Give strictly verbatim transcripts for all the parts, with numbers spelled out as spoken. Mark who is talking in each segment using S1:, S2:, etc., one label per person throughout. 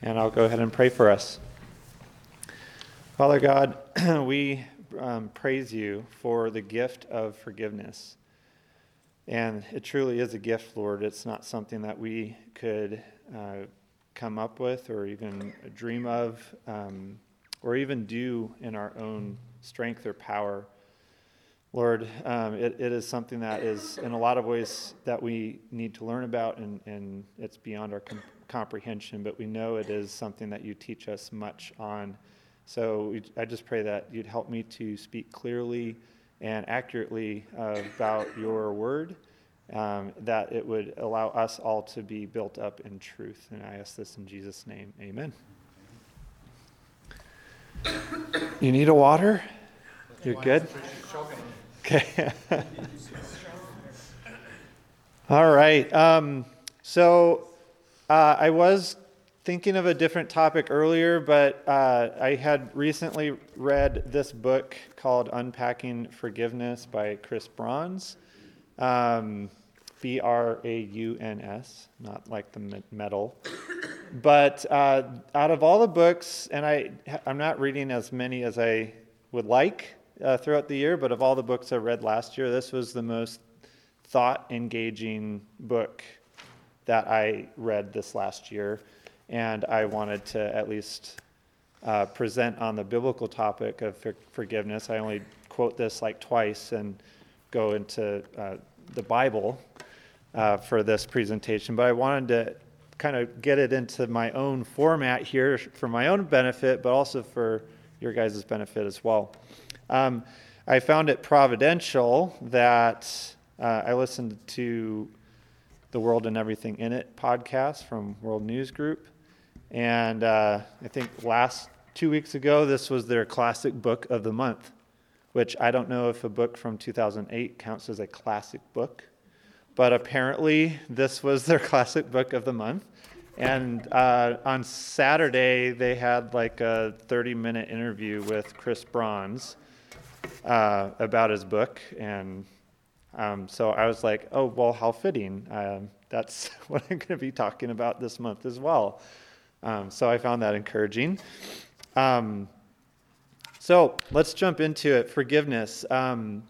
S1: And I'll go ahead and pray for us. Father God, we um, praise you for the gift of forgiveness. And it truly is a gift, Lord. It's not something that we could uh, come up with or even dream of um, or even do in our own strength or power. Lord, um, it, it is something that is in a lot of ways that we need to learn about, and, and it's beyond our com- comprehension, but we know it is something that you teach us much on. So we, I just pray that you'd help me to speak clearly and accurately uh, about your word, um, that it would allow us all to be built up in truth. And I ask this in Jesus' name. Amen. You need a water? You're good? Okay. All right. Um, so uh, I was thinking of a different topic earlier, but uh, I had recently read this book called Unpacking Forgiveness by Chris Brauns, um, B R A U N S, not like the metal. But uh, out of all the books, and I, I'm not reading as many as I would like, Uh, throughout the year, but of all the books I read last year, this was the most thought-engaging book that I read this last year, and I wanted to at least uh, present on the biblical topic of for- forgiveness. I only quote this like twice and go into uh, the Bible uh, for this presentation, but I wanted to kind of get it into my own format here for my own benefit, but also for your guys' benefit as well. Um, I found it providential that uh, I listened to the World and Everything in It podcast from World News Group. And uh, I think last two weeks ago, this was their classic book of the month, which I don't know if a book from two thousand eight counts as a classic book, but apparently this was their classic book of the month. And uh, on Saturday, they had like a thirty-minute interview with Chris Brauns Uh, about his book, and um, so I was like, oh, well, how fitting. Um, that's what I'm going to be talking about this month as well. Um, so I found that encouraging. Um, so let's jump into it. Forgiveness. Um,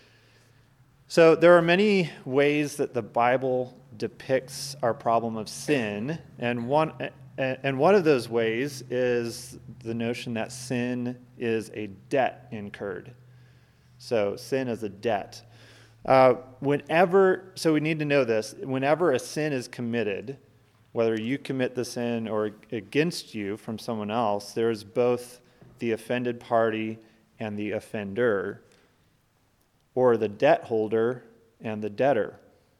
S1: so there are many ways that the Bible depicts our problem of sin, and one and one of those ways is the notion that sin is a debt incurred. So sin is a debt. Uh, whenever, so we need to know this, whenever a sin is committed, whether you commit the sin or against you from someone else, there is both the offended party and the offender, or the debt holder and the debtor.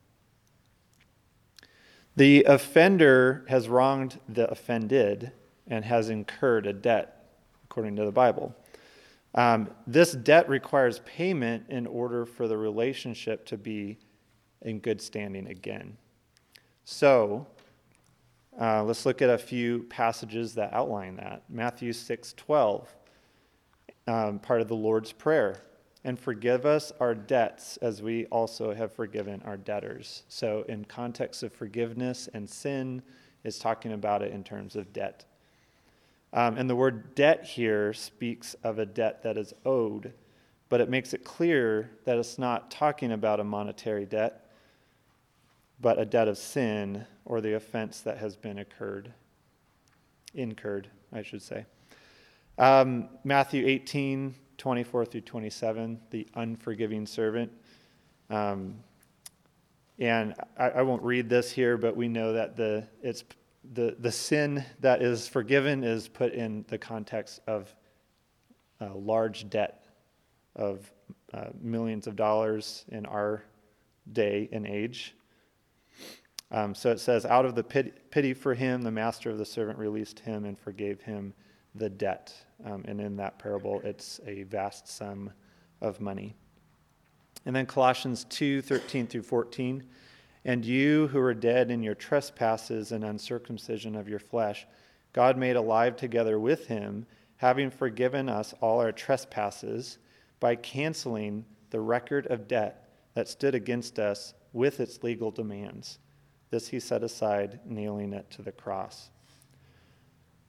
S1: The offender has wronged the offended and has incurred a debt, according to the Bible. Um, this debt requires payment in order for the relationship to be in good standing again. So, uh, let's look at a few passages that outline that. Matthew six twelve, um, part of the Lord's Prayer. And forgive us our debts as we also have forgiven our debtors. So in context of forgiveness and sin, is talking about it in terms of debt. Um, and the word debt here speaks of a debt that is owed, but it makes it clear that it's not talking about a monetary debt, but a debt of sin or the offense that has been occurred, incurred, I should say. Um, Matthew eighteen, twenty-four through twenty-seven, the unforgiving servant. Um, and I, I won't read this here, but we know that the it's the the sin that is forgiven is put in the context of a large debt of uh, millions of dollars in our day and age. Um, so it says, out of the pity, pity for him, the master of the servant released him and forgave him the debt. Um, and in that parable, it's a vast sum of money. And then Colossians two, thirteen through fourteen. And you who were dead in your trespasses and uncircumcision of your flesh, God made alive together with him, having forgiven us all our trespasses by canceling the record of debt that stood against us with its legal demands. This he set aside, nailing it to the cross.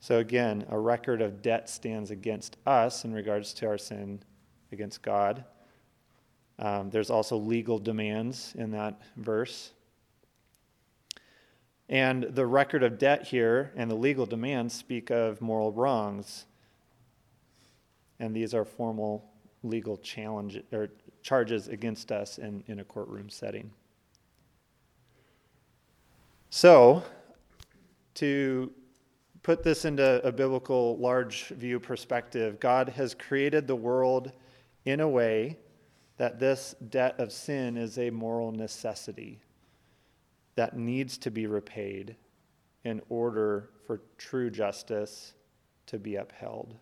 S1: So again, a record of debt stands against us in regards to our sin against God. Um, there's also legal demands in that verse. And the record of debt here and the legal demands speak of moral wrongs. And these are formal legal challenge or charges against us in, in a courtroom setting. So, to put this into a biblical large view perspective, God has created the world in a way that this debt of sin is a moral necessity that needs to be repaid in order for true justice to be upheld.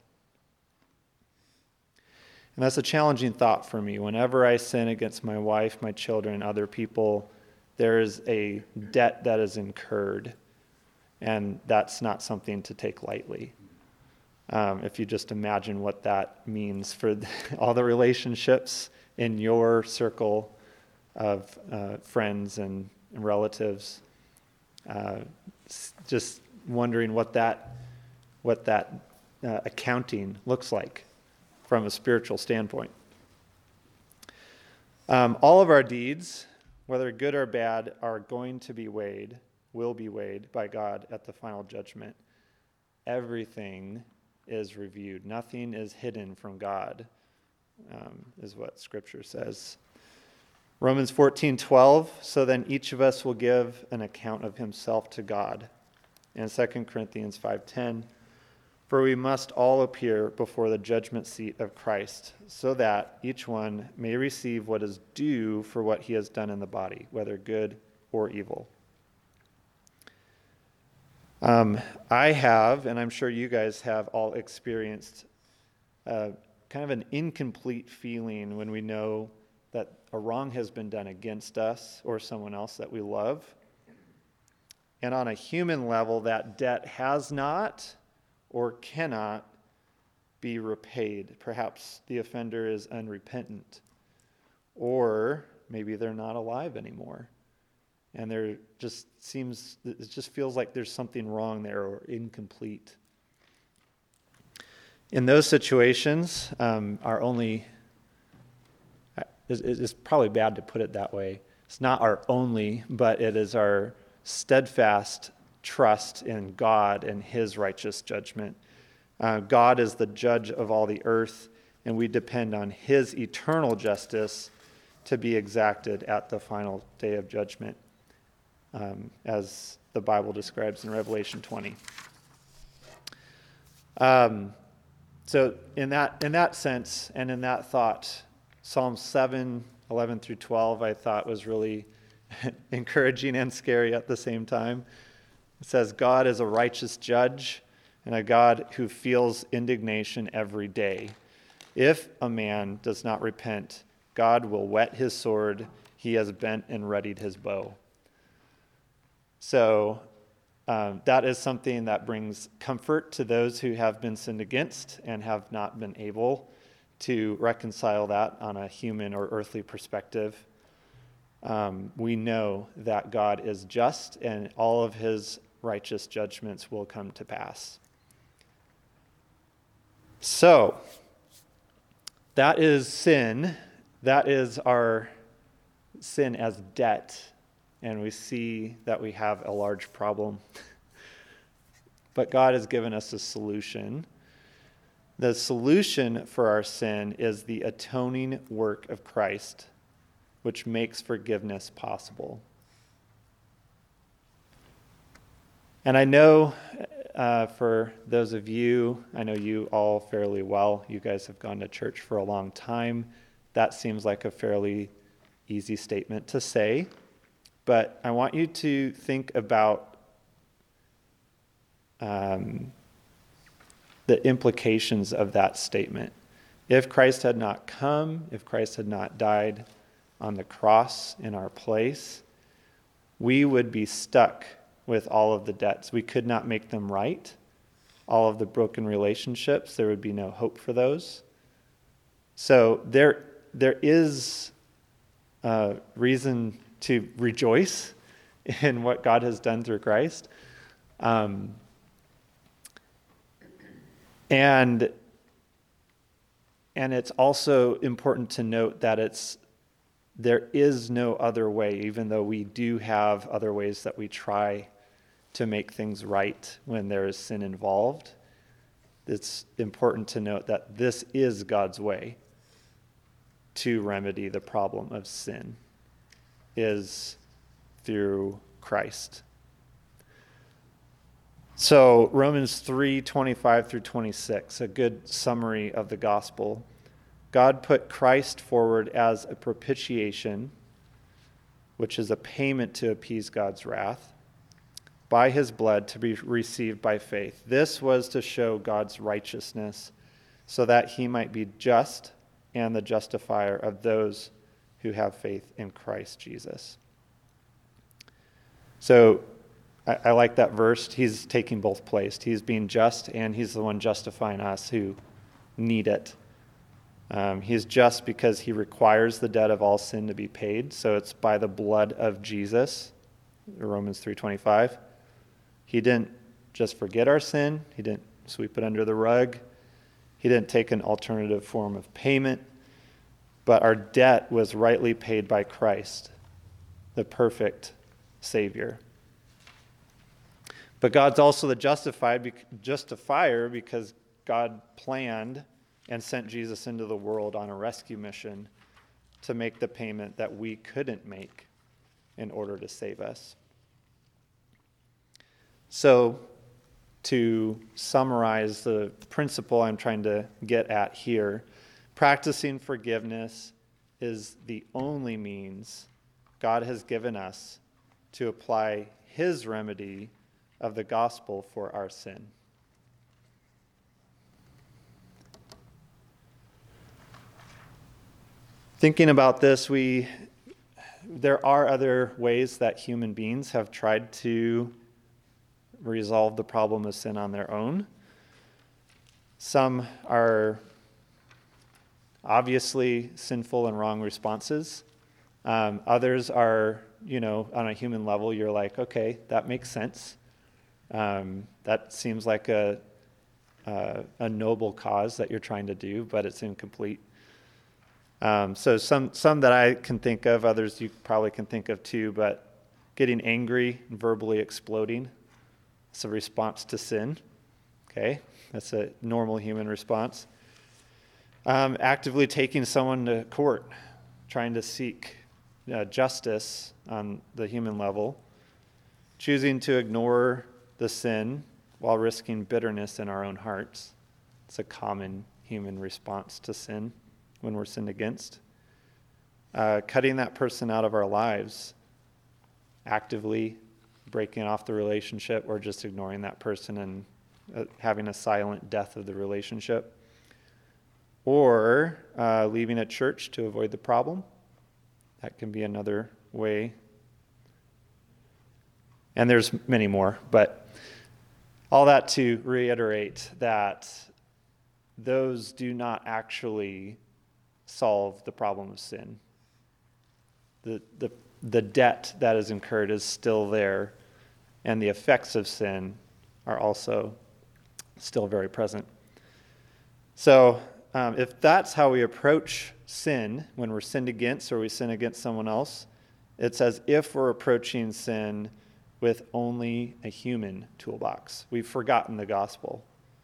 S1: And that's a challenging thought for me. Whenever I sin against my wife, my children, other people, there is a debt that is incurred, and that's not something to take lightly. Um, if you just imagine what that means for the, all the relationships in your circle of uh, friends and, and relatives, uh, just wondering what that what that uh, accounting looks like from a spiritual standpoint. Um, all of our deeds, whether good or bad, are going to be weighed, will be weighed by God at the final judgment. Everything is reviewed. Nothing is hidden from God, um, is what Scripture says. Romans fourteen twelve, so then each of us will give an account of himself to God. And Second Corinthians five ten, for we must all appear before the judgment seat of Christ, so that each one may receive what is due for what he has done in the body, whether good or evil. Um, I have, and I'm sure you guys have all experienced uh, kind of an incomplete feeling when we know that a wrong has been done against us or someone else that we love. And on a human level, that debt has not or cannot be repaid. Perhaps the offender is unrepentant, or maybe they're not alive anymore. And there just seems, it just feels like there's something wrong there or incomplete. In those situations, um, our only, it's probably bad to put it that way. It's not our only, but it is our steadfast trust in God and his righteous judgment. Uh, God is the judge of all the earth, and we depend on his eternal justice to be exacted at the final day of judgment, um, as the Bible describes in Revelation twenty. Um, so in that in that sense and in that thought, Psalm seven, eleven through twelve, I thought was really encouraging and scary at the same time. It says, God is a righteous judge and a God who feels indignation every day. If a man does not repent, God will whet his sword. He has bent and readied his bow. So um, that is something that brings comfort to those who have been sinned against and have not been able to reconcile that on a human or earthly perspective. Um, we know that God is just and all of his righteous judgments will come to pass. So, that is sin. That is our sin as debt. And we see that we have a large problem. But God has given us a solution. The solution for our sin is the atoning work of Christ, which makes forgiveness possible. And I know uh, for those of you, I know you all fairly well. You guys have gone to church for a long time. That seems like a fairly easy statement to say. But I want you to think about um, the implications of that statement. If Christ had not come, if Christ had not died on the cross in our place, we would be stuck with all of the debts. We could not make them right. All of the broken relationships, there would be no hope for those. So there, there is a reason to rejoice in what God has done through Christ. Um, And, and it's also important to note that it's there is no other way, even though we do have other ways that we try to make things right when there is sin involved. It's important to note that this is God's way to remedy the problem of sin, is through Christ. So Romans three twenty-five through twenty-six, a good summary of the gospel. God put Christ forward as a propitiation, which is a payment to appease God's wrath, by his blood to be received by faith. This was to show God's righteousness, so that he might be just and the justifier of those who have faith in Christ Jesus. So I, I like that verse. He's taking both places. He's being just, and he's the one justifying us who need it. Um, he's just because he requires the debt of all sin to be paid. So it's by the blood of Jesus, Romans three twenty-five. He didn't just forget our sin. He didn't sweep it under the rug. He didn't take an alternative form of payment. But our debt was rightly paid by Christ, the perfect Savior. But God's also the justified, justifier because God planned and sent Jesus into the world on a rescue mission to make the payment that we couldn't make in order to save us. So, to summarize the principle I'm trying to get at here, practicing forgiveness is the only means God has given us to apply his remedy of the gospel for our sin. Thinking about this, we there are other ways that human beings have tried to resolve the problem of sin on their own. Some are obviously sinful and wrong responses. Um, others are, you know, on a human level, you're like, okay, that makes sense. Um, that seems like a, uh, a noble cause that you're trying to do, but it's incomplete. Um, so some some that I can think of, others you probably can think of too, but getting angry and verbally exploding, it's a response to sin. Okay, that's a normal human response. Um, actively taking someone to court, trying to seek uh, justice on the human level, choosing to ignore the sin while risking bitterness in our own hearts. It's a common human response to sin when we're sinned against. Uh, cutting that person out of our lives, actively breaking off the relationship or just ignoring that person and uh, having a silent death of the relationship. Or uh, leaving a church to avoid the problem. That can be another way. And there's many more, but all that to reiterate that those do not actually solve the problem of sin. The, the, the debt that is incurred is still there, and the effects of sin are also still very present. So um, if that's how we approach sin, when we're sinned against or we sin against someone else, it's as if we're approaching sin with only a human toolbox. We've forgotten the gospel.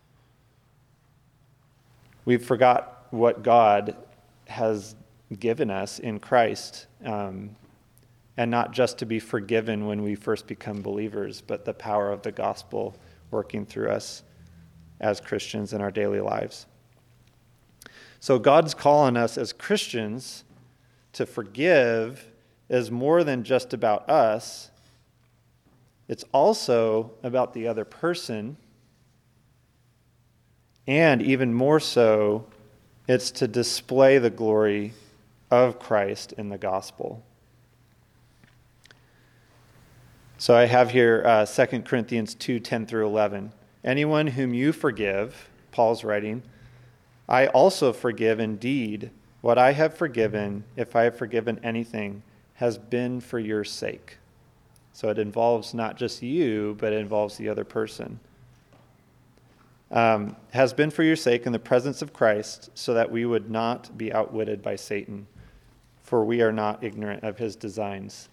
S1: We've forgot what God has given us in Christ, um, and not just to be forgiven when we first become believers, but the power of the gospel working through us as Christians in our daily lives. So God's call on us as Christians to forgive is more than just about us. It's also about the other person, and even more so, it's to display the glory of Christ in the gospel. So I have here uh, Second Corinthians two, ten through eleven. Anyone whom you forgive, Paul's writing, I also forgive indeed. What I have forgiven, if I have forgiven anything, has been for your sake. So it involves not just you, but it involves the other person. um, has been for your sake in the presence of Christ, so that we would not be outwitted by Satan, for we are not ignorant of his designs.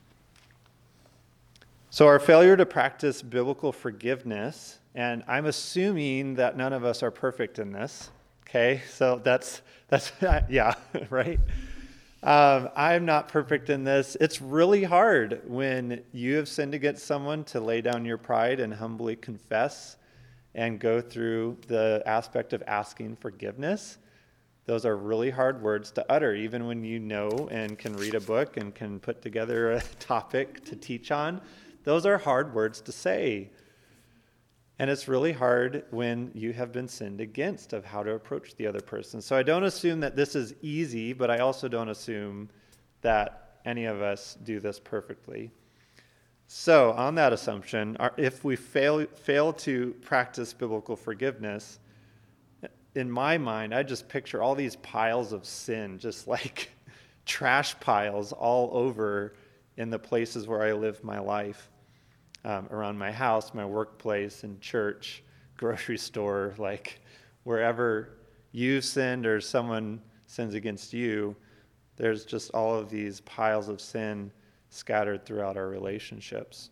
S1: So our failure to practice biblical forgiveness, and I'm assuming that none of us are perfect in this, okay? So that's, that's yeah, right? Um, I'm not perfect in this. It's really hard when you have sinned against someone to lay down your pride and humbly confess and go through the aspect of asking forgiveness. Those are really hard words to utter, even when you know and can read a book and can put together a topic to teach on. Those are hard words to say. And it's really hard when you have been sinned against of how to approach the other person. So I don't assume that this is easy, but I also don't assume that any of us do this perfectly. So on that assumption, if we fail fail to practice biblical forgiveness, in my mind, I just picture all these piles of sin, just like trash piles all over in the places where I live my life, um, around my house, my workplace, in church, grocery store, like wherever you've sinned or someone sins against you, there's just all of these piles of sin scattered throughout our relationships.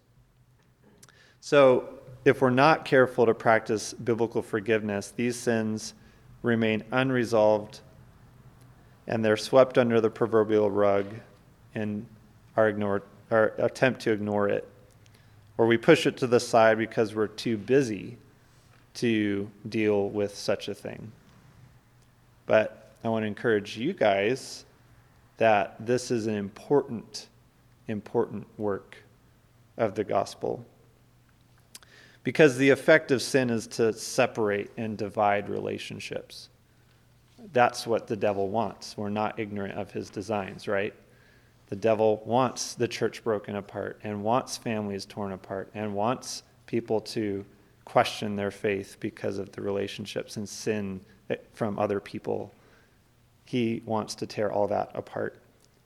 S1: So if we're not careful to practice biblical forgiveness, these sins remain unresolved and they're swept under the proverbial rug and are ignored, or attempt to ignore it. Or we push it to the side because we're too busy to deal with such a thing. But I want to encourage you guys that this is an important important work of the gospel. Because the effect of sin is to separate and divide relationships. That's what the devil wants. We're not ignorant of his designs, right? The devil wants the church broken apart and wants families torn apart and wants people to question their faith because of the relationships and sin from other people. He wants to tear all that apart.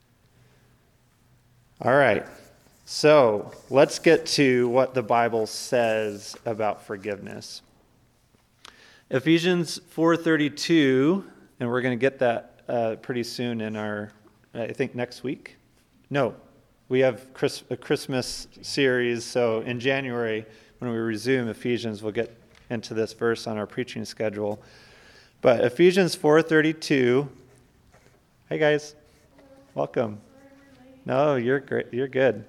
S1: All right, so let's get to what the Bible says about forgiveness. Ephesians four thirty-two, and we're going to get that uh, pretty soon in our, I think next week. No, we have Chris, a Christmas series, so in January when we resume Ephesians, we'll get into this verse on our preaching schedule. But Ephesians four thirty-two, hey guys, welcome. No, you're great. You're good.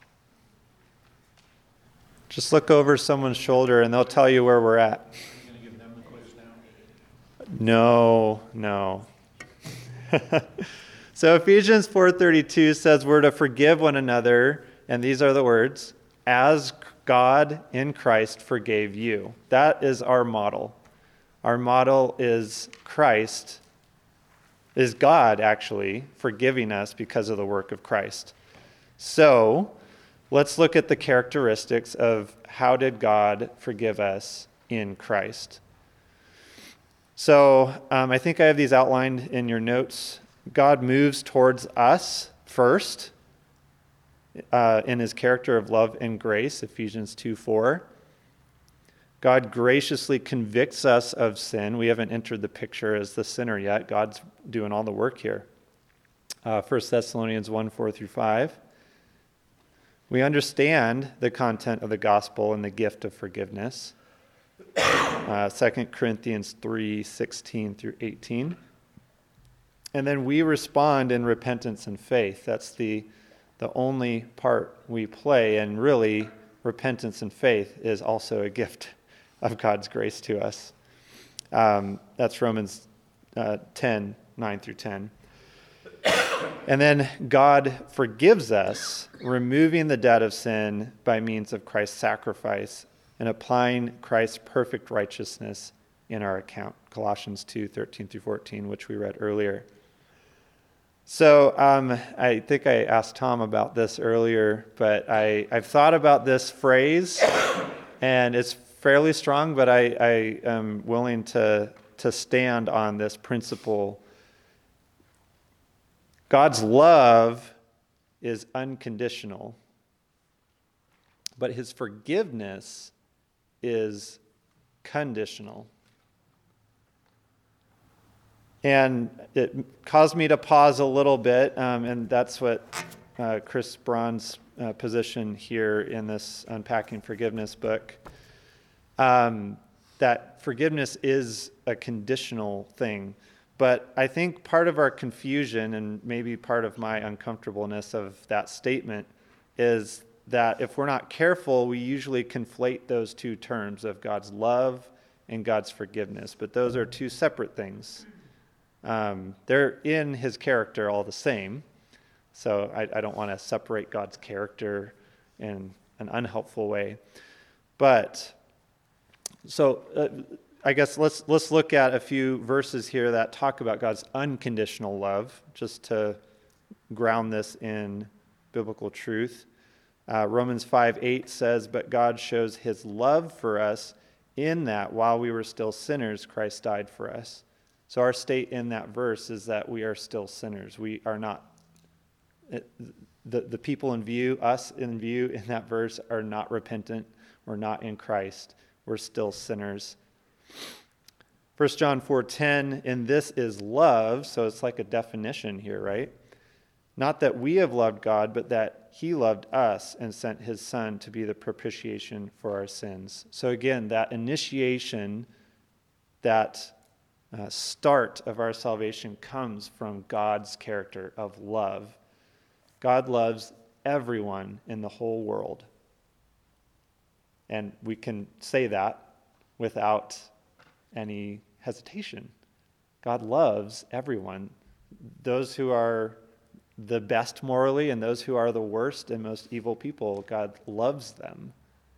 S1: Just look over someone's shoulder and they'll tell you where we're at. Are you going to give them the quiz now? No, no. So Ephesians four thirty-two says we're to forgive one another, and these are the words, as God in Christ forgave you. That is our model. Our model is Christ is God actually forgiving us because of the work of Christ. So let's look at the characteristics of how did God forgive us in Christ. So um, I think I have these outlined in your notes. God moves towards us first uh, in his character of love and grace, Ephesians two four. God graciously convicts us of sin. We haven't entered the picture as the sinner yet. God's doing all the work here. Uh, First Thessalonians one, four through five. We understand the content of the gospel and the gift of forgiveness. Uh, Second Corinthians three, sixteen through eighteen. And then we respond in repentance and faith. That's the, the only part we play. And really, repentance and faith is also a gift of God's grace to us. Um, that's Romans uh, ten, nine through ten. And then God forgives us, removing the debt of sin by means of Christ's sacrifice and applying Christ's perfect righteousness in our account. Colossians two, thirteen through fourteen, which we read earlier. So um, I think I asked Tom about this earlier, but I, I've thought about this phrase, and it's fairly strong, but I, I am willing to, to stand on this principle. God's love is unconditional, but his forgiveness is conditional. And it caused me to pause a little bit, um, and that's what uh, Chris Braun's uh, position here in this Unpacking Forgiveness book, um, that forgiveness is a conditional thing. But I think part of our confusion, and maybe part of my uncomfortableness of that statement, is that if we're not careful, we usually conflate those two terms of God's love and God's forgiveness. But those are two separate things. Um, they're in his character all the same. So I, I don't want to separate God's character in an unhelpful way. But so uh, I guess let's let's look at a few verses here that talk about God's unconditional love, just to ground this in biblical truth. Uh, Romans five eight says, "But God shows his love for us in that while we were still sinners, Christ died for us." So our state in that verse is that we are still sinners. We are not, the, the people in view, us in view in that verse are not repentant. We're not in Christ. We're still sinners. First John four ten, "And this is love," so it's like a definition here, right? "Not that we have loved God, but that he loved us and sent his Son to be the propitiation for our sins." So again, that initiation, that Uh, start of our salvation comes from God's character of love. God loves everyone in the whole world. And we can say that without any hesitation. God loves everyone. Those who are the best morally and those who are the worst and most evil people, God loves them.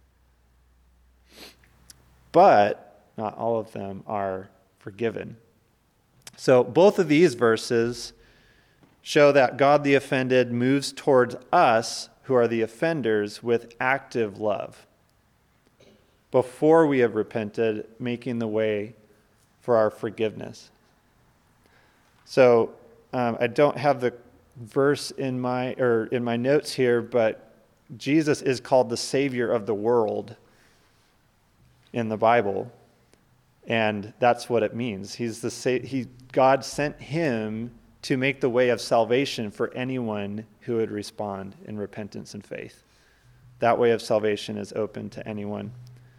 S1: But not all of them are forgiven. So both of these verses show that God the offended moves towards us, who are the offenders, with active love before we have repented, making the way for our forgiveness. So um, I don't have the verse in my or in my notes here, but Jesus is called the Savior of the world in the Bible. And that's what it means. He's the sa- he God sent him to make the way of salvation for anyone who would respond in repentance and faith. That way of salvation is open to anyone.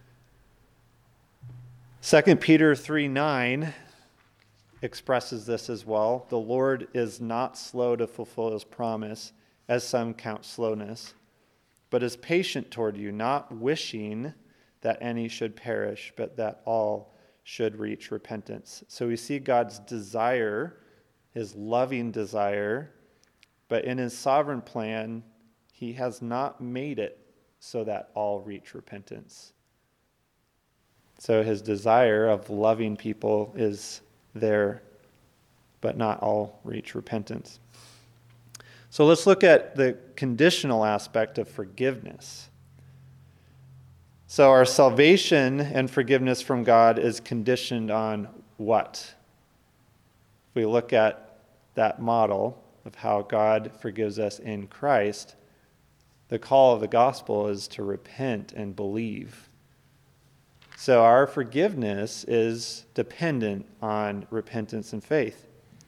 S1: Second Peter three nine expresses this as well. "The Lord is not slow to fulfill his promise, as some count slowness, but is patient toward you, not wishing that any should perish, but that all should reach repentance." So we see God's desire, his loving desire, but in his sovereign plan, he has not made it so that all reach repentance. So his desire of loving people is there, but not all reach repentance. So let's look at the conditional aspect of forgiveness. So our salvation and forgiveness from God is conditioned on what? If we look at that model of how God forgives us in Christ, the call of the gospel is to repent and believe. So our forgiveness is dependent on repentance and faith.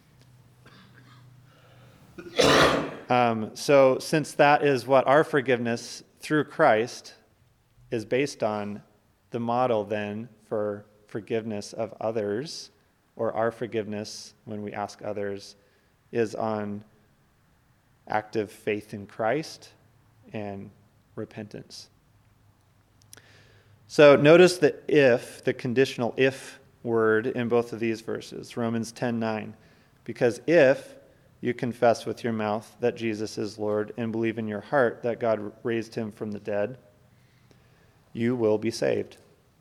S1: Um, so since that is what our forgiveness through Christ is based on, the model then for forgiveness of others, or our forgiveness when we ask others, is on active faith in Christ and repentance. So notice the if, the conditional if word in both of these verses, Romans ten nine. "Because if you confess with your mouth that Jesus is Lord and believe in your heart that God raised him from the dead, you will be saved."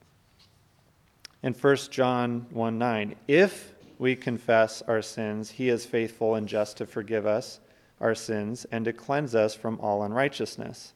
S1: In First John one nine, "If we confess our sins, he is faithful and just to forgive us our sins and to cleanse us from all unrighteousness."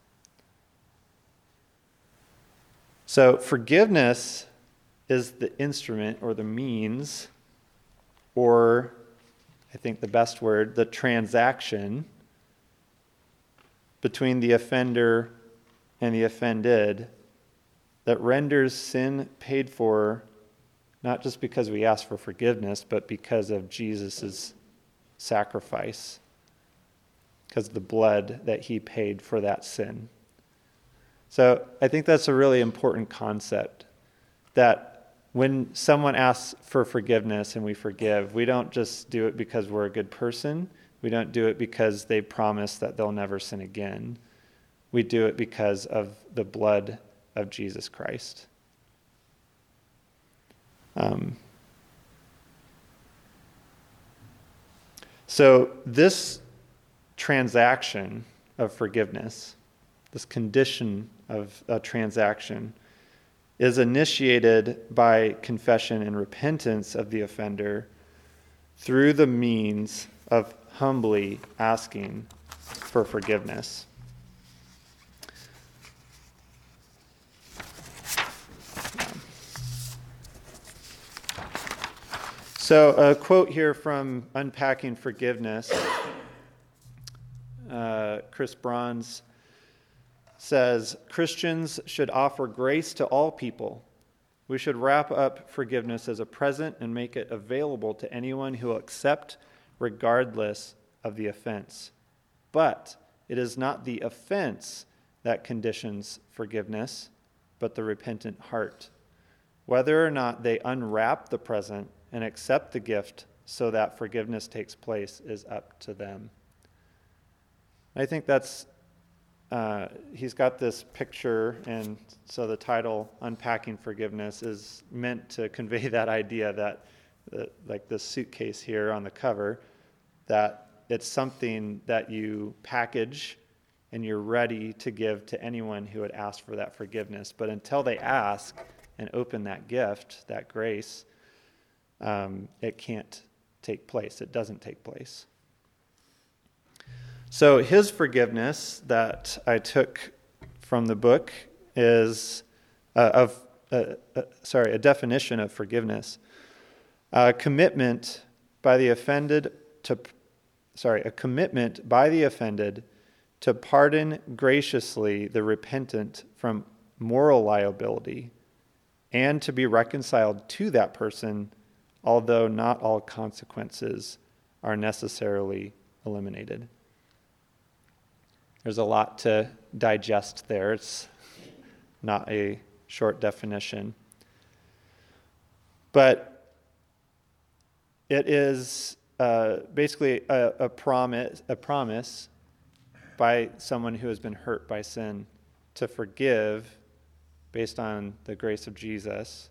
S1: So forgiveness is the instrument or the means, or I think the best word, the transaction between the offender and the offended that renders sin paid for, not just because we ask for forgiveness, but because of Jesus' sacrifice, because of the blood that he paid for that sin. So I think that's a really important concept, that when someone asks for forgiveness and we forgive, we don't just do it because we're a good person. We don't do it because they promise that they'll never sin again. We do it because of the blood of Jesus Christ. Um, so this transaction of forgiveness, this condition of a transaction, is initiated by confession and repentance of the offender through the means of humbly asking for forgiveness. So a quote here from Unpacking Forgiveness. Uh, Chris Bronze says, Christians should offer grace to all people. We should wrap up forgiveness as a present and make it available to anyone who will accept regardless of the offense. But it is not the offense that conditions forgiveness, but the repentant heart. Whether or not they unwrap the present and accept the gift so that forgiveness takes place is up to them. I think that's, uh, he's got this picture, and so the title, Unpacking Forgiveness, is meant to convey that idea that, that like this suitcase here on the cover, that it's something that you package and you're ready to give to anyone who would ask for that forgiveness. But until they ask and open that gift, that grace, um, it can't take place. It doesn't take place. So his forgiveness that I took from the book is uh, of uh, uh, sorry a definition of forgiveness: a commitment by the offended to sorry a commitment by the offended to pardon graciously the repentant from moral liability, and to be reconciled to that person, although not all consequences are necessarily eliminated. There's a lot to digest there. It's not a short definition. But it is uh, basically a, a promise, a promise by someone who has been hurt by sin to forgive based on the grace of Jesus,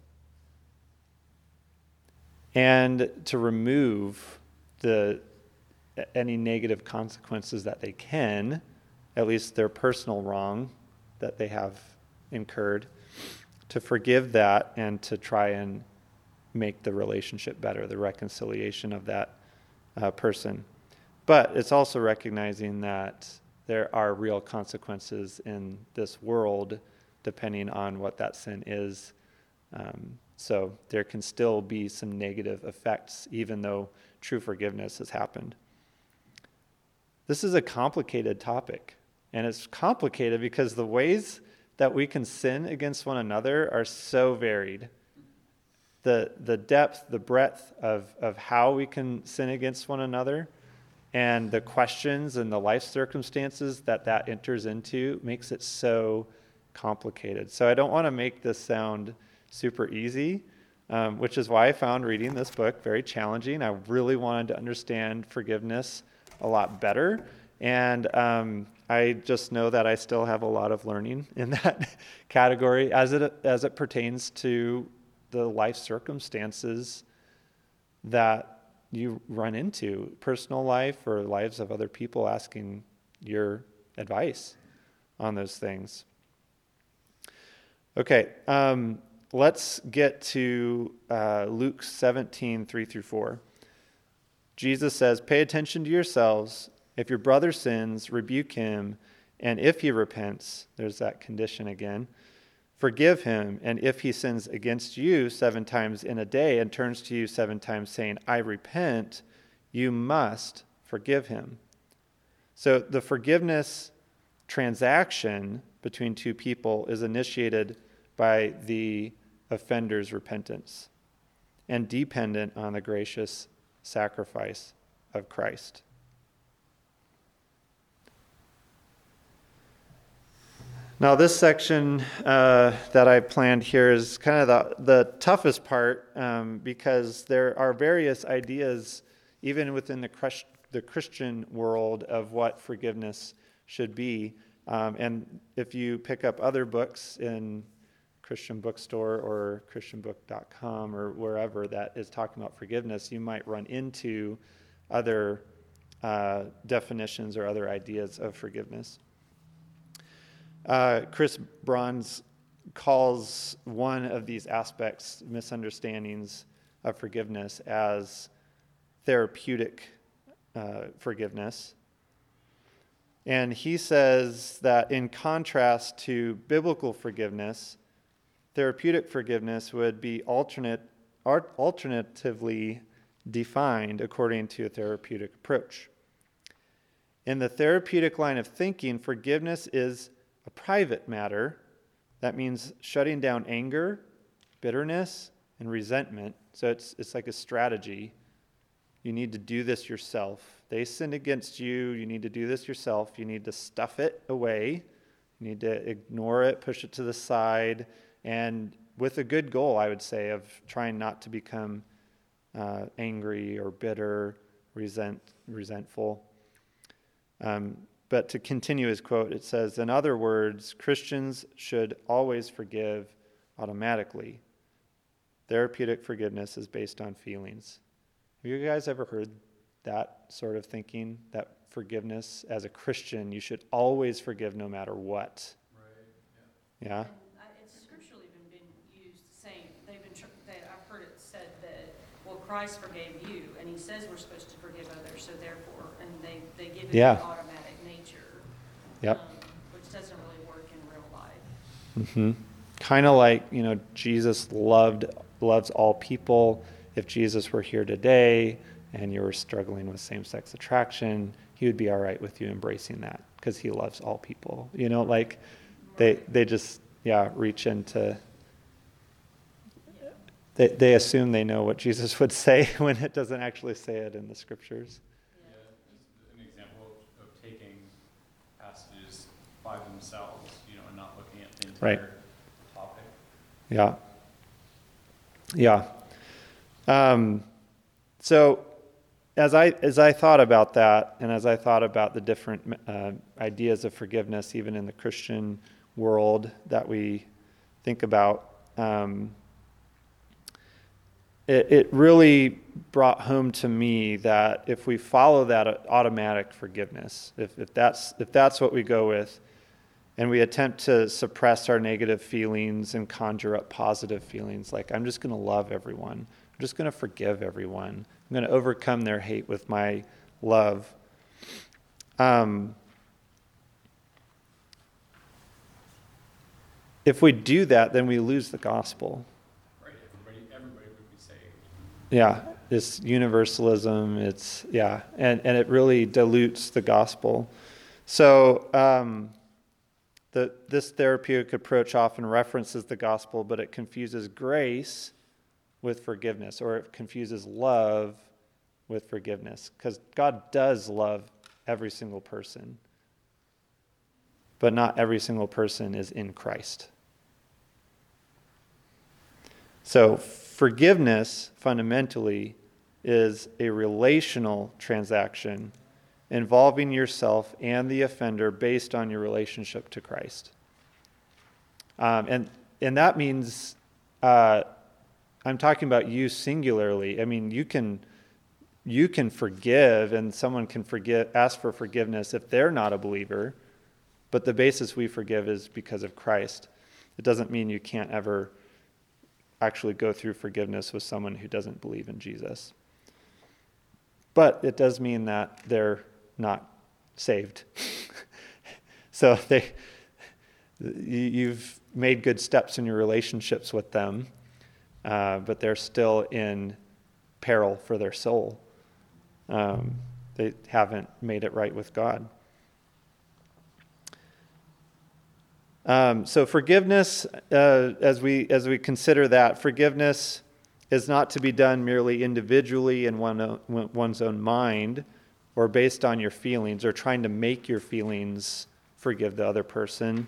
S1: and to remove the any negative consequences that they can, at least their personal wrong that they have incurred, to forgive that and to try and make the relationship better, the reconciliation of that uh, person. But it's also recognizing that there are real consequences in this world depending on what that sin is. Um, so there can still be some negative effects even though true forgiveness has happened. This is a complicated topic, and it's complicated because the ways that we can sin against one another are so varied. The the depth, the breadth of, of how we can sin against one another, and the questions and the life circumstances that that enters into makes it so complicated. So I don't want to make this sound super easy, um, which is why I found reading this book very challenging. I really wanted to understand forgiveness a lot better. And um, I just know that I still have a lot of learning in that category as it as it pertains to the life circumstances that you run into, personal life or lives of other people asking your advice on those things. Okay, um, let's get to uh, Luke seventeen, three through four. Jesus says, "Pay attention to yourselves. If your brother sins, rebuke him, and if he repents," there's that condition again, "forgive him, and if he sins against you seven times in a day and turns to you seven times saying, 'I repent,' you must forgive him." So the forgiveness transaction between two people is initiated by the offender's repentance and dependent on the gracious sacrifice of Christ. Now, this section uh, that I planned here is kind of the, the toughest part um, because there are various ideas, even within the, Christ, the Christian world, of what forgiveness should be. Um, and if you pick up other books in Christian Bookstore or christian book dot com or wherever that is talking about forgiveness, you might run into other uh, definitions or other ideas of forgiveness. Uh, Chris Bronze calls one of these aspects, misunderstandings of forgiveness, as therapeutic uh, forgiveness. And he says that in contrast to biblical forgiveness, therapeutic forgiveness would be alternate, alternatively defined according to a therapeutic approach. In the therapeutic line of thinking, forgiveness is a private matter. That means shutting down anger, bitterness, and resentment. So it's it's like a strategy. You need to do this yourself. They sinned against you. You need to do this yourself. You need to stuff it away. You need to ignore it, push it to the side, and with a good goal, I would say, of trying not to become uh, angry or bitter, resent, resentful. Um, But to continue his quote, it says, in other words, Christians should always forgive automatically. Therapeutic forgiveness is based on feelings. Have you guys ever heard that sort of thinking, that forgiveness as a Christian, you should always forgive no matter what?
S2: Right,
S1: yeah. Yeah?
S3: And I, it's scripturally even been used the same. They've been, tr- they, I've heard it said that, well, Christ forgave you, and he says we're supposed to forgive others, so therefore, and they, they give it
S1: Yeah.
S3: an automatic nature,
S1: Yep.
S3: um, which doesn't really work in real life.
S1: Mm-hmm. Kind of like, you know, Jesus loved loves all people. If Jesus were here today and you were struggling with same-sex attraction, he would be all right with you embracing that because he loves all people. You know, like they they just, yeah, reach into, they, they assume they know what Jesus would say when it doesn't actually say it in the scriptures.
S2: yeah. Just an example of, of taking passages by themselves, you know, and not looking at the entire
S1: Right.
S2: topic.
S1: Yeah. Yeah. Um, so as I as I thought about that, and as I thought about the different uh, ideas of forgiveness, even in the Christian world that we think about, um, it, it really brought home to me that if we follow that automatic forgiveness, if, if that's if that's what we go with, and we attempt to suppress our negative feelings and conjure up positive feelings, like I'm just going to love everyone, I'm just going to forgive everyone, I'm going to overcome their hate with my love. Um, if we do that, then we lose the gospel.
S2: Right, everybody, everybody would be saved.
S1: Yeah, this universalism, it's, yeah, and, and it really dilutes the gospel. So um, the, this therapeutic approach often references the gospel, but it confuses grace with forgiveness, or it confuses love with forgiveness, because God does love every single person, but not every single person is in Christ. So forgiveness, fundamentally, is a relational transaction involving yourself and the offender based on your relationship to Christ. Um, and, and that means, uh, I'm talking about you singularly. I mean, you can, you can forgive, and someone can forgive, ask for forgiveness if they're not a believer, but the basis we forgive is because of Christ. It doesn't mean you can't ever actually go through forgiveness with someone who doesn't believe in Jesus. But it does mean that they're not saved. So they, you've made good steps in your relationships with them, uh, but they're still in peril for their soul. Um, they haven't made it right with God. Um, so forgiveness, uh, as we as we consider that, forgiveness is not to be done merely individually in one o- one's own mind, or based on your feelings, or trying to make your feelings forgive the other person.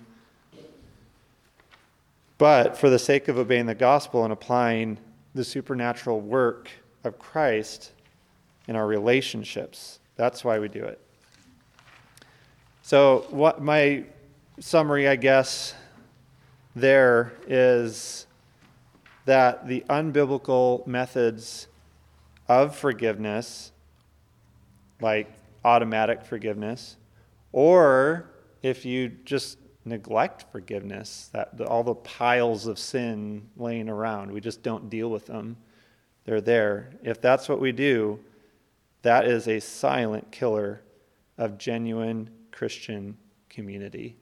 S1: But for the sake of obeying the gospel and applying the supernatural work of Christ in our relationships, that's why we do it. So what my summary, I guess, there is that the unbiblical methods of forgiveness, like automatic forgiveness, or if you just neglect forgiveness, that the, all the piles of sin laying around, we just don't deal with them. They're there. If that's what we do, that is a silent killer of genuine Christian community.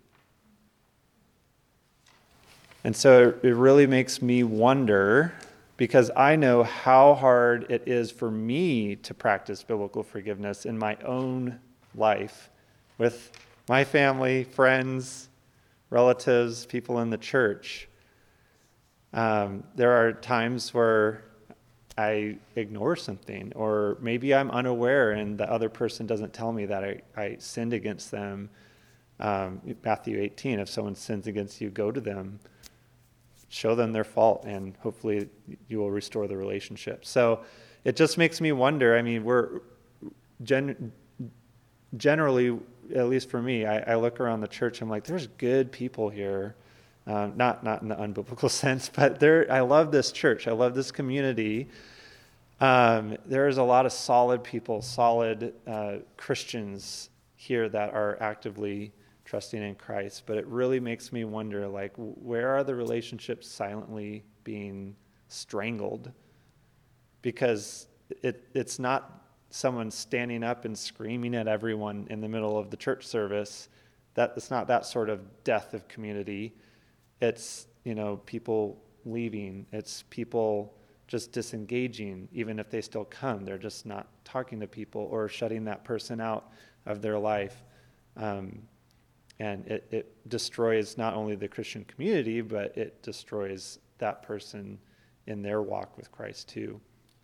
S1: And so it really makes me wonder, because I know how hard it is for me to practice biblical forgiveness in my own life with my family, friends, relatives, people in the church. Um, there are times where I ignore something, or maybe I'm unaware and the other person doesn't tell me that I, I sinned against them. Um, Matthew eighteen, if someone sins against you, go to them, show them their fault, and hopefully you will restore the relationship. So it just makes me wonder. I mean, we're gen- generally, at least for me, I, I look around the church, I'm like, there's good people here. Um, not not in the unbiblical sense, but there. I love this church. I love this community. Um, there's a lot of solid people, solid uh, Christians here that are actively trusting in Christ. But it really makes me wonder, like, where are the relationships silently being strangled? Because it it's not someone standing up and screaming at everyone in the middle of the church service. That it's not that sort of death of community. It's, you know, people leaving. It's people just disengaging, even if they still come. They're just not talking to people or shutting that person out of their life. Um, and it, it destroys not only the Christian community, but it destroys that person in their walk with Christ too.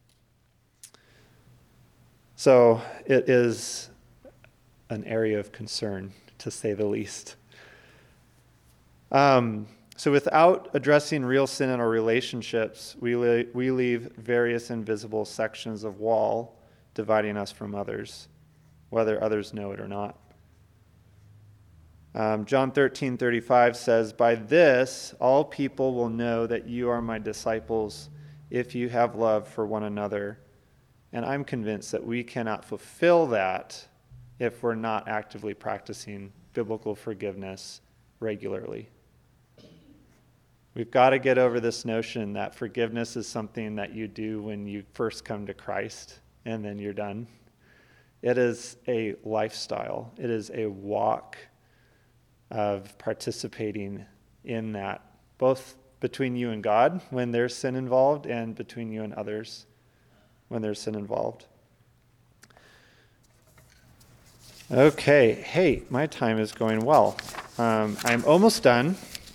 S1: So it is an area of concern, to say the least. Um, so without addressing real sin in our relationships, we, le- we leave various invisible sections of wall dividing us from others, whether others know it or not. Um, John thirteen thirty-five says, "By this all people will know that you are my disciples if you have love for one another." And I'm convinced that we cannot fulfill that if we're not actively practicing biblical forgiveness regularly. We've got to get over this notion that forgiveness is something that you do when you first come to Christ and then you're done. It is a lifestyle. It is a walk of participating in that, both between you and God when there's sin involved and between you and others when there's sin involved. Okay, hey, my time is going well. Um, I'm almost done.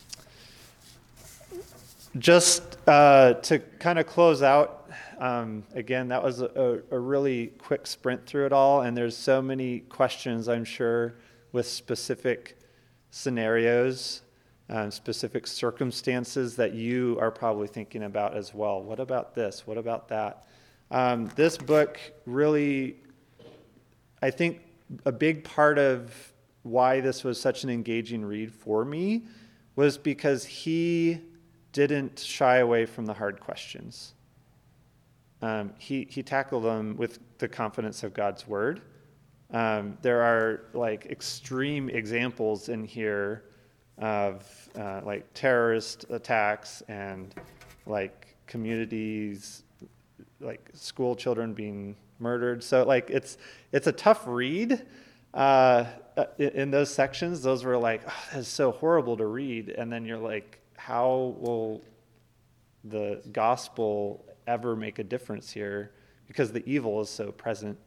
S1: Just uh, to kind of close out, um, again, that was a, a really quick sprint through it all, and there's so many questions, I'm sure, with specific scenarios, um, specific circumstances that you are probably thinking about as well. What about this? What about that? Um, this book really, I think, a big part of why this was such an engaging read for me was because he didn't shy away from the hard questions. Um, he, he tackled them with the confidence of God's word. Um, there are like extreme examples in here of uh, like terrorist attacks and like communities, like school children being murdered. So like it's it's a tough read. Uh, in, in those sections, those were like, oh, that's so horrible to read. And then you're like, how will the gospel ever make a difference here? Because the evil is so present.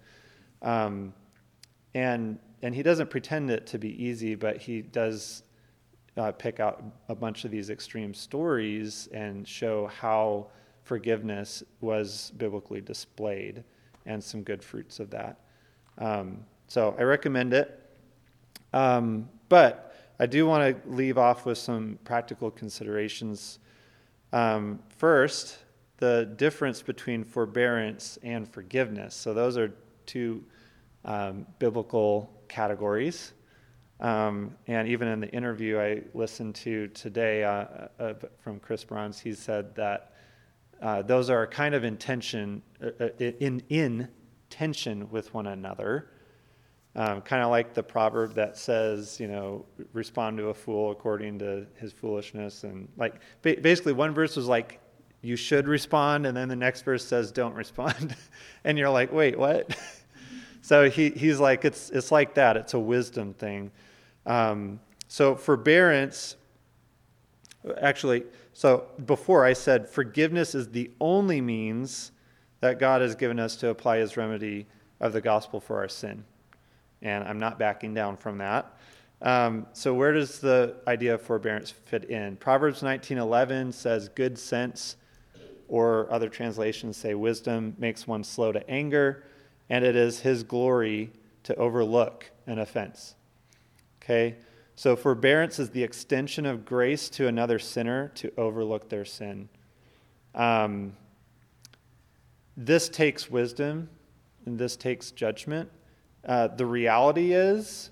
S1: Um, and and he doesn't pretend it to be easy, but he does uh, pick out a bunch of these extreme stories and show how forgiveness was biblically displayed and some good fruits of that. Um, so I recommend it. Um, but I do want to leave off with some practical considerations. Um, first, the difference between forbearance and forgiveness. So those are two um, biblical categories. Um, and even in the interview I listened to today uh, uh, from Chris Bruns, he said that uh, those are kind of in tension, uh, in, in tension with one another. Um, kind of like the proverb that says, you know, respond to a fool according to his foolishness. And like, ba- basically one verse was like, you should respond. And then the next verse says, don't respond. And you're like, wait, what? So he, he's like, it's, it's like that. It's a wisdom thing. Um, so forbearance, actually, so before I said forgiveness is the only means that God has given us to apply his remedy of the gospel for our sin. And I'm not backing down from that. Um, so where does the idea of forbearance fit in? Proverbs nineteen eleven says good sense, or other translations say wisdom, makes one slow to anger, and it is his glory to overlook an offense. Okay? So forbearance is the extension of grace to another sinner to overlook their sin. Um, this takes wisdom, and this takes judgment. Uh, the reality is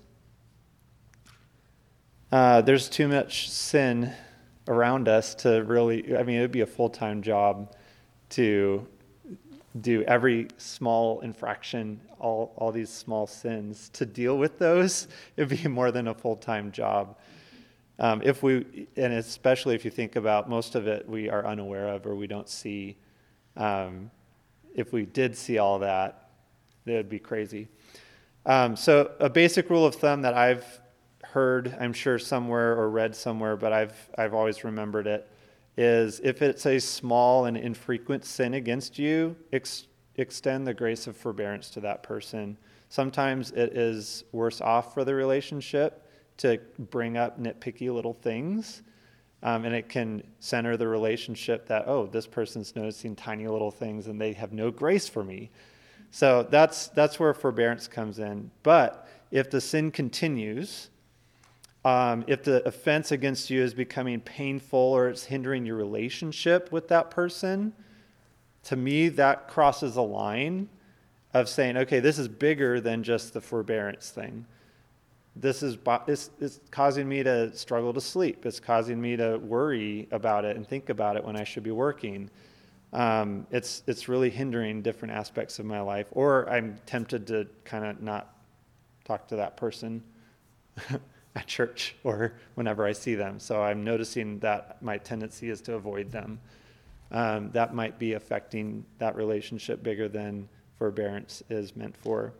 S1: uh, there's too much sin around us to really, I mean, it would be a full-time job to do every small infraction, all, all these small sins. To deal with those, it would be more than a full-time job. Um, if we, and especially if you think about most of it we are unaware of or we don't see. Um, if we did see all that, it would be crazy. Um, so a basic rule of thumb that I've heard, I'm sure somewhere or read somewhere, but I've I've always remembered it, is if it's a small and infrequent sin against you, ex- extend the grace of forbearance to that person. Sometimes it is worse off for the relationship to bring up nitpicky little things, um, and it can center the relationship that, oh, this person's noticing tiny little things and they have no grace for me. So that's that's where forbearance comes in. But if the sin continues, um, if the offense against you is becoming painful or it's hindering your relationship with that person, to me that crosses a line of saying, okay, this is bigger than just the forbearance thing. This is it's, it's causing me to struggle to sleep. It's causing me to worry about it and think about it when I should be working. Um, it's it's really hindering different aspects of my life, or I'm tempted to kind of not talk to that person at church or whenever I see them. So I'm noticing that my tendency is to avoid them. Um, that might be affecting that relationship bigger than forbearance is meant for.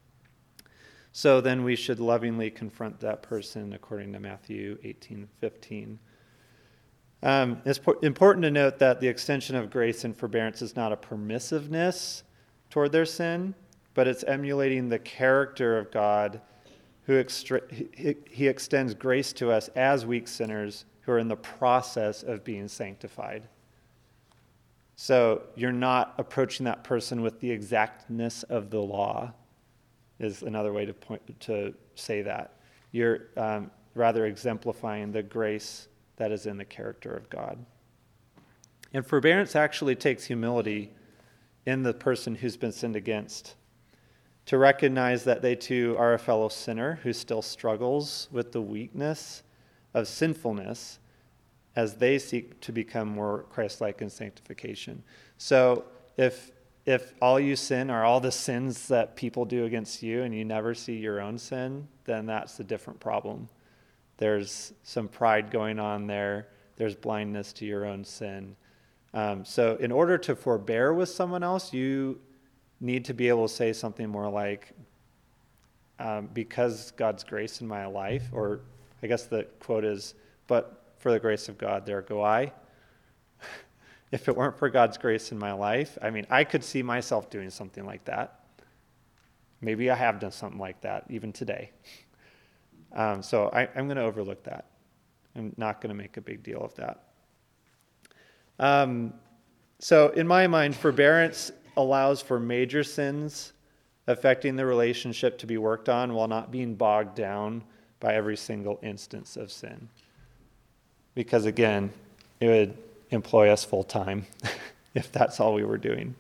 S1: So then we should lovingly confront that person according to Matthew eighteen fifteen. Um, it's po- important to note that the extension of grace and forbearance is not a permissiveness toward their sin, but it's emulating the character of God, who extra- he, he extends grace to us as weak sinners who are in the process of being sanctified. So you're not approaching that person with the exactness of the law, is another way to point to say that. You're um, rather exemplifying the grace that is in the character of God. And forbearance actually takes humility in the person who's been sinned against, to recognize that they too are a fellow sinner who still struggles with the weakness of sinfulness as they seek to become more Christ-like in sanctification. So if if all you sin are all the sins that people do against you and you never see your own sin, then that's a different problem. There's some pride going on there. There's blindness to your own sin. Um, so in order to forbear with someone else, you need to be able to say something more like, um, because God's grace in my life, or I guess the quote is, but for the grace of God, there go I. If it weren't for God's grace in my life, I mean, I could see myself doing something like that. Maybe I have done something like that, even today. Um, so I, I'm going to overlook that. I'm not going to make a big deal of that. Um, so in my mind, forbearance allows for major sins affecting the relationship to be worked on while not being bogged down by every single instance of sin. Because again, it would employ us full time if that's all we were doing.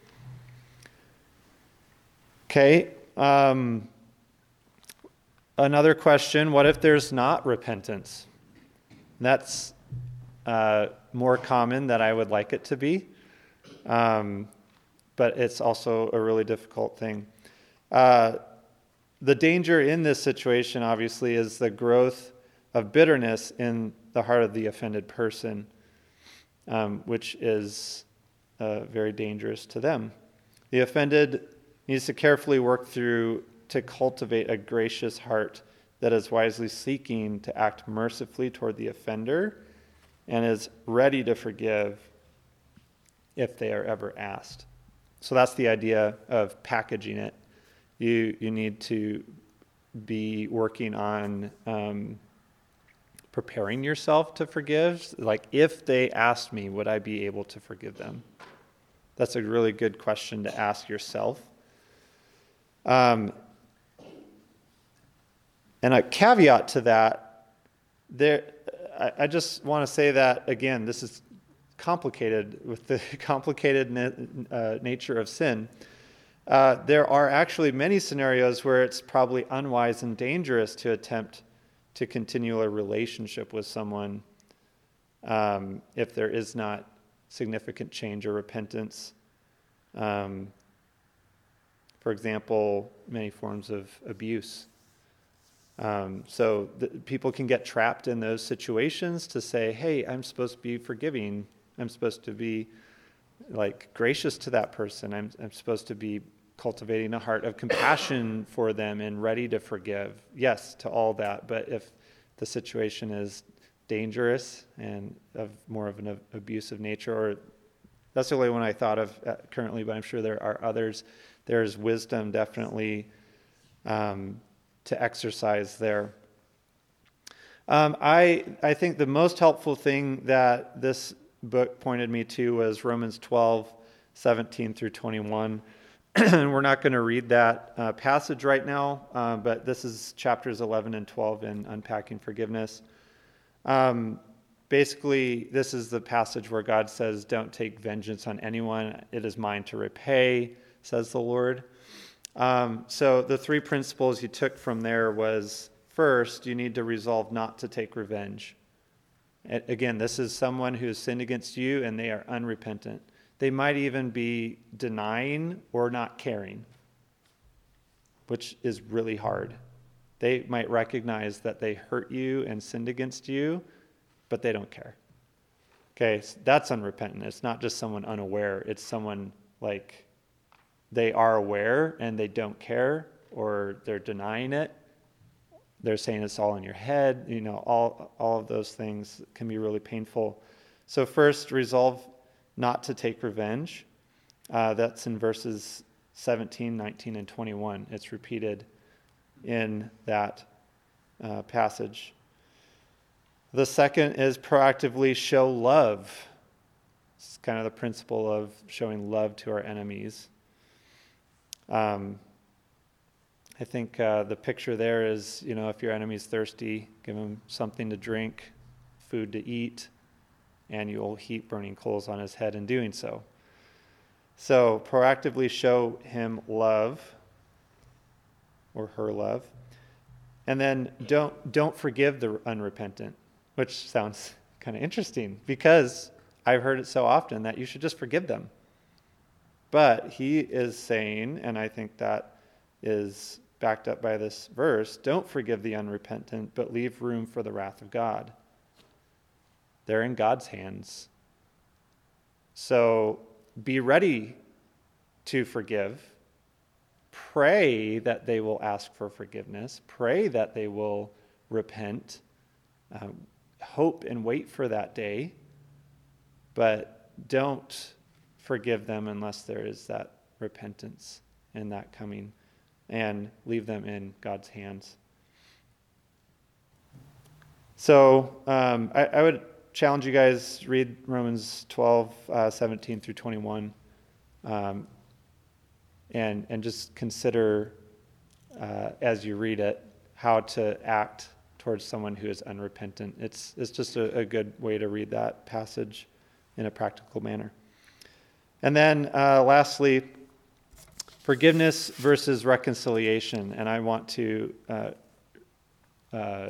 S1: Okay. Um, another question, what if there's not repentance? That's uh, more common than I would like it to be. Um, but it's also a really difficult thing. Uh, the danger in this situation, obviously, is the growth of bitterness in the heart of the offended person, um, which is uh, very dangerous to them. The offended needs to carefully work through to cultivate a gracious heart that is wisely seeking to act mercifully toward the offender and is ready to forgive if they are ever asked. So that's the idea of packaging it. You you need to be working on um, preparing yourself to forgive. Like, if they asked me, would I be able to forgive them? That's a really good question to ask yourself. Um, and a caveat to that, there, I, I just want to say that, again, this is complicated with the complicated na- uh, nature of sin. Uh, there are actually many scenarios where it's probably unwise and dangerous to attempt to continue a relationship with someone um, if there is not significant change or repentance. Um, for example, many forms of abuse. Um, so the, people can get trapped in those situations to say, hey, I'm supposed to be forgiving. I'm supposed to be like gracious to that person. I'm, I'm supposed to be cultivating a heart of compassion for them and ready to forgive. Yes, to all that. But if the situation is dangerous and of more of an abusive nature, or that's the only one I thought of currently, but I'm sure there are others, there's wisdom definitely um, to exercise there. Um, I I think the most helpful thing that this book pointed me to was Romans twelve, seventeen through twenty-one. We're not going to read that uh, passage right now, uh, but this is chapters eleven and twelve in Unpacking Forgiveness. Um, basically, this is the passage where God says, don't take vengeance on anyone. It is mine to repay, says the Lord. Um, so the three principles you took from there was, first, you need to resolve not to take revenge. Again, this is someone who has sinned against you and they are unrepentant. They might even be denying or not caring, which is really hard. They might recognize that they hurt you and sinned against you, but they don't care. Okay, so that's unrepentant. It's not just someone unaware. It's someone like they are aware and they don't care, or they're denying it. They're saying it's all in your head. You know, all all of those things can be really painful. So first, resolve not to take revenge. Uh, that's in verses seventeen, nineteen, and twenty-one. It's repeated in that uh, passage. The second is proactively show love. It's kind of the principle of showing love to our enemies. Um, I think uh, the picture there is, you know, if your enemy's thirsty, give him something to drink, food to eat, and you will heap burning coals on his head in doing so. So proactively show him love, or her love. And then don't don't forgive the unrepentant, which sounds kind of interesting because I've heard it so often that you should just forgive them. But he is saying, and I think that is backed up by this verse, don't forgive the unrepentant, but leave room for the wrath of God. They're in God's hands. So be ready to forgive. Pray that they will ask for forgiveness. Pray that they will repent. Uh, hope and wait for that day. But don't forgive them unless there is that repentance and that coming. And leave them in God's hands. So um, I, I would challenge you guys, read Romans twelve, uh, seventeen through twenty-one, um, and, and just consider uh, as you read it how to act towards someone who is unrepentant. It's, it's just a, a good way to read that passage in a practical manner. And then uh, lastly, forgiveness versus reconciliation. And I want to uh, uh,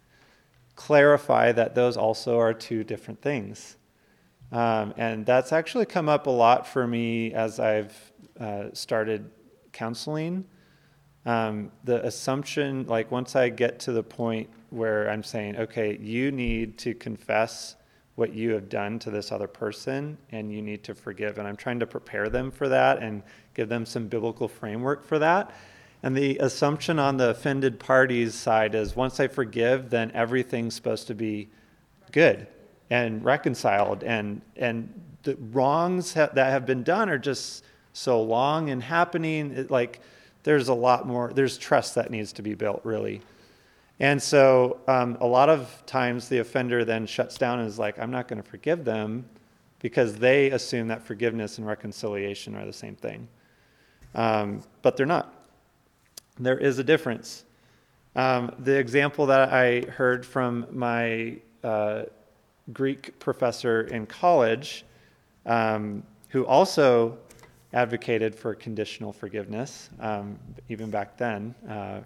S1: clarify that those also are two different things. Um, and that's actually come up a lot for me as I've uh, started counseling. Um, the assumption, like once I get to the point where I'm saying, okay, you need to confess what you have done to this other person and you need to forgive. And I'm trying to prepare them for that and give them some biblical framework for that. And the assumption on the offended party's side is once I forgive, then everything's supposed to be good and reconciled. And, and the wrongs ha- that have been done are just so long and happening. It, like there's a lot more, there's trust that needs to be built, really. And so um, a lot of times the offender then shuts down and is like, I'm not going to forgive them because they assume that forgiveness and reconciliation are the same thing. Um, but they're not. There is a difference. Um, the example that I heard from my uh, Greek professor in college, um, who also advocated for conditional forgiveness, um, even back then, uh,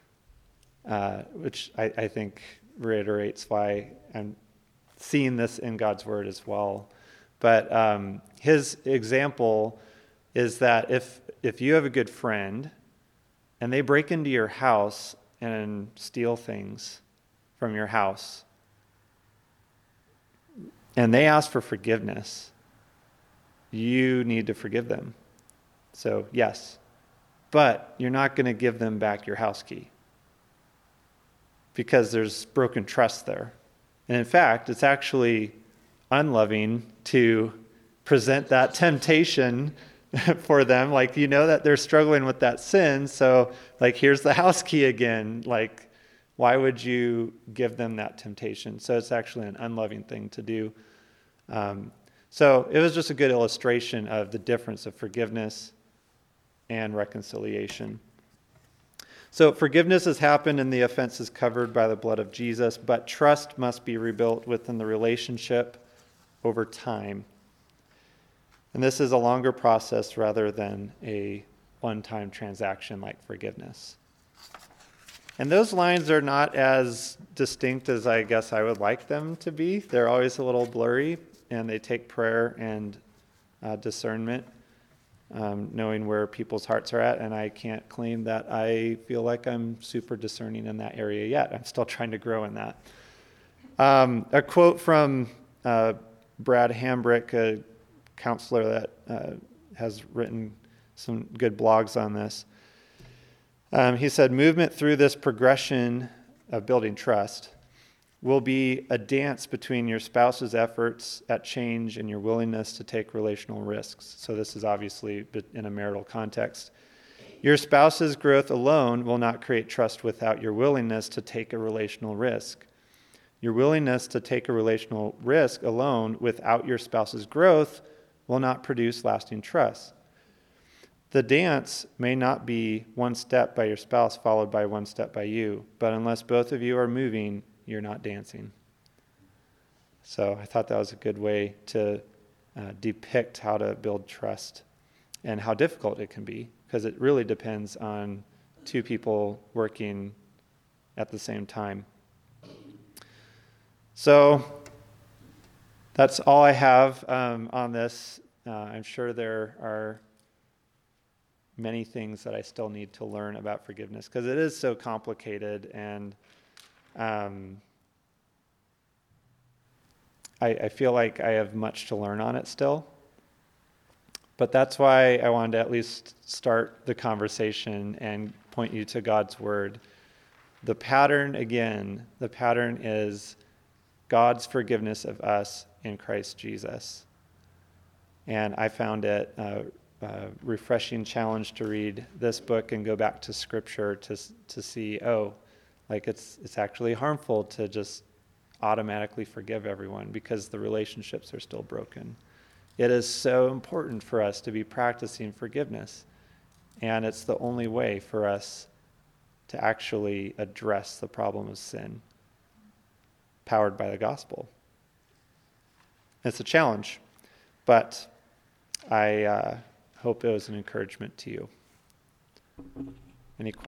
S1: uh, which I, I think reiterates why I'm seeing this in God's word as well. But um, his example is that if if you have a good friend and they break into your house and steal things from your house, and they ask for forgiveness, you need to forgive them. So, yes, but you're not going to give them back your house key because there's broken trust there. And in fact, it's actually unloving to present that temptation for them. Like, you know that they're struggling with that sin, so like, here's the house key again. Like, why would you give them that temptation? So it's actually an unloving thing to do. Um, so it was just a good illustration of the difference of forgiveness and reconciliation. So forgiveness has happened and the offense is covered by the blood of Jesus, but trust must be rebuilt within the relationship over time. And this is a longer process rather than a one-time transaction like forgiveness. And those lines are not as distinct as I guess I would like them to be. They're always a little blurry, and they take prayer and uh, discernment, um, knowing where people's hearts are at. And I can't claim that I feel like I'm super discerning in that area yet. I'm still trying to grow in that. Um, a quote from uh, Brad Hambrick, a counselor that uh, has written some good blogs on this. Um, he said, movement through this progression of building trust will be a dance between your spouse's efforts at change and your willingness to take relational risks. So this is obviously in a marital context. Your spouse's growth alone will not create trust without your willingness to take a relational risk. Your willingness to take a relational risk alone without your spouse's growth will not produce lasting trust. The dance may not be one step by your spouse followed by one step by you, but unless both of you are moving, you're not dancing. So I thought that was a good way to uh, depict how to build trust and how difficult it can be, because it really depends on two people working at the same time. So that's all I have um, on this. Uh, I'm sure there are many things that I still need to learn about forgiveness because it is so complicated, and um, I, I feel like I have much to learn on it still. But that's why I wanted to at least start the conversation and point you to God's word. The pattern, again, the pattern is God's forgiveness of us in Christ Jesus. And I found it a, a refreshing challenge to read this book and go back to Scripture to to see, oh, like it's it's actually harmful to just automatically forgive everyone because the relationships are still broken. It is so important for us to be practicing forgiveness, and it's the only way for us to actually address the problem of sin, powered by the gospel. It's a challenge, but I uh, hope it was an encouragement to you. Any questions?